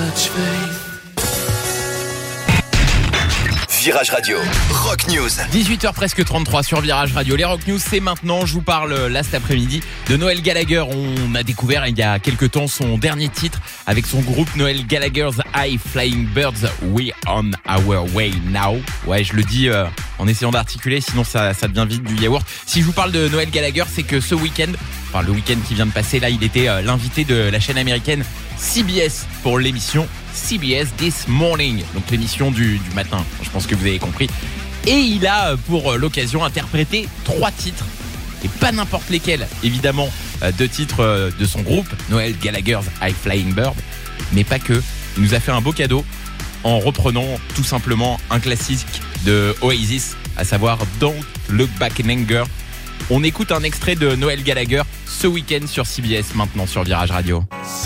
Virage Radio, Rock News. 18h presque 33 sur Virage Radio. Les Rock News, c'est maintenant. Je vous parle là cet après-midi de Noel Gallagher. On a découvert il y a quelques temps son dernier titre avec son groupe Noel Gallagher's High Flying Birds. We on our way now. Ouais, je le dis en essayant d'articuler, sinon ça devient vite du yaourt. Si je vous parle de Noel Gallagher, c'est que ce week-end, enfin le week-end qui vient de passer, là, il était l'invité de la chaîne américaine CBS pour l'émission CBS This Morning, donc l'émission du matin, je pense que vous avez compris. Et il a pour l'occasion interprété 3 titres, et pas n'importe lesquels, évidemment 2 titres de son groupe, Noel Gallagher's High Flying Bird, mais pas que. Il nous a fait un beau cadeau en reprenant tout simplement un classique de Oasis, à savoir Don't Look Back in Anger. On écoute un extrait de Noel Gallagher ce week-end sur CBS, maintenant sur Virage Radio.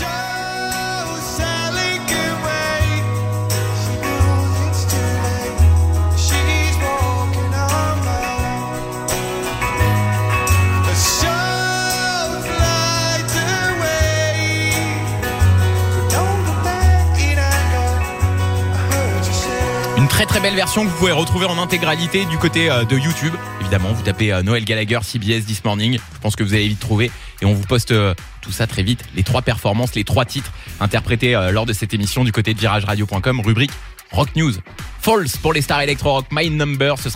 Une très très belle version que vous pouvez retrouver en intégralité du côté de YouTube. Évidemment, vous tapez Noel Gallagher CBS This Morning. Je pense que vous allez vite trouver et on vous poste tout ça très vite. Les 3 performances, les 3 titres interprétés lors de cette émission du côté de virageradio.com, rubrique Rock News. False pour les stars électro-rock, My Number.